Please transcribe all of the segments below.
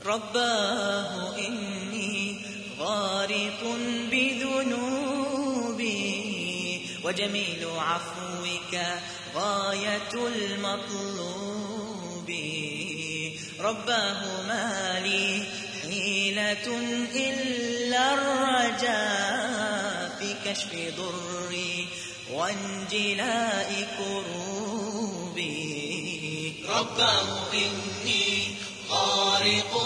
رباه إني غارق بذنوبي وجميل عفوك غاية المطلوب. رباه ما لي حيلة إلا الرجاء في كشف ضري وانجلاء كروبي. رباه إني غارق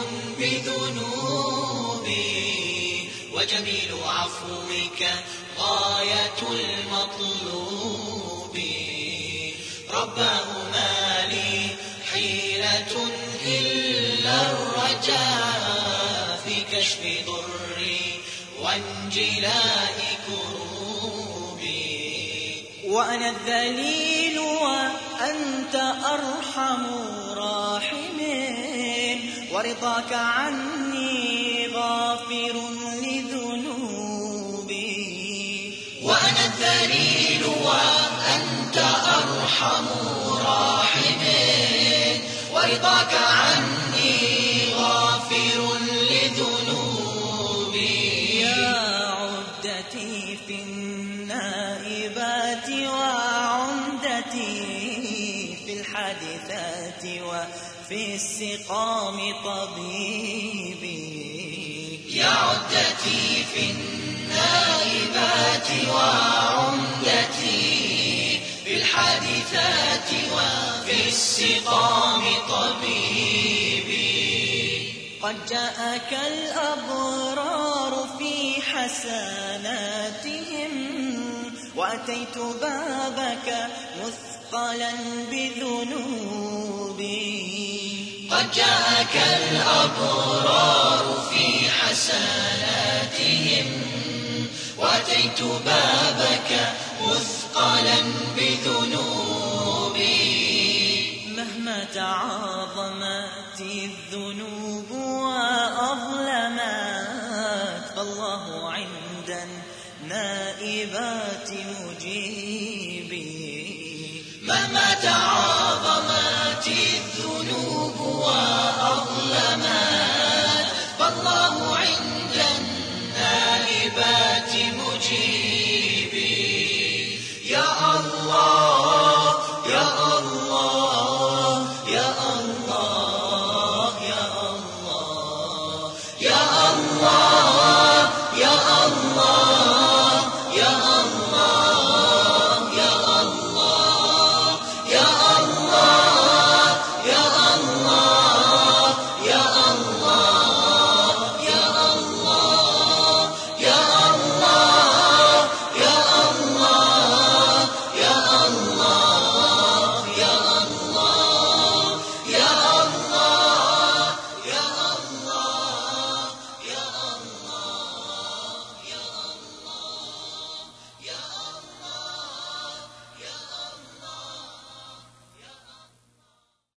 بذنوبي وجميل عفوك غاية المطلوب. رباه ما لي حيلة إلا الرجاء في كشف ضري وانجلاء كروبي. وأنا الذليل وأنت أرحم راحمين ورضاك عني غافر لذنوبي. وأنا الذليل وأنت أرحم راحمين ورضاك عني غافر لذنوبي. يا عدتي في النائبات وعمدتي في الحادثات وفي السقام طبيبي. يا عدتي في النائبات وعمدتي في الحادثات وفي السقام طبيبي. قد جاءك الأبرار في حسناتهم وأتيت بابك مثقلا بذنوبي. قد جاءك الأبرار في حسناتهم وأتيت بابك مثقلا بذنوبي. مهما تعاظمت الذنوب وأظلمت فالله عند النائبات مجيبي. مهما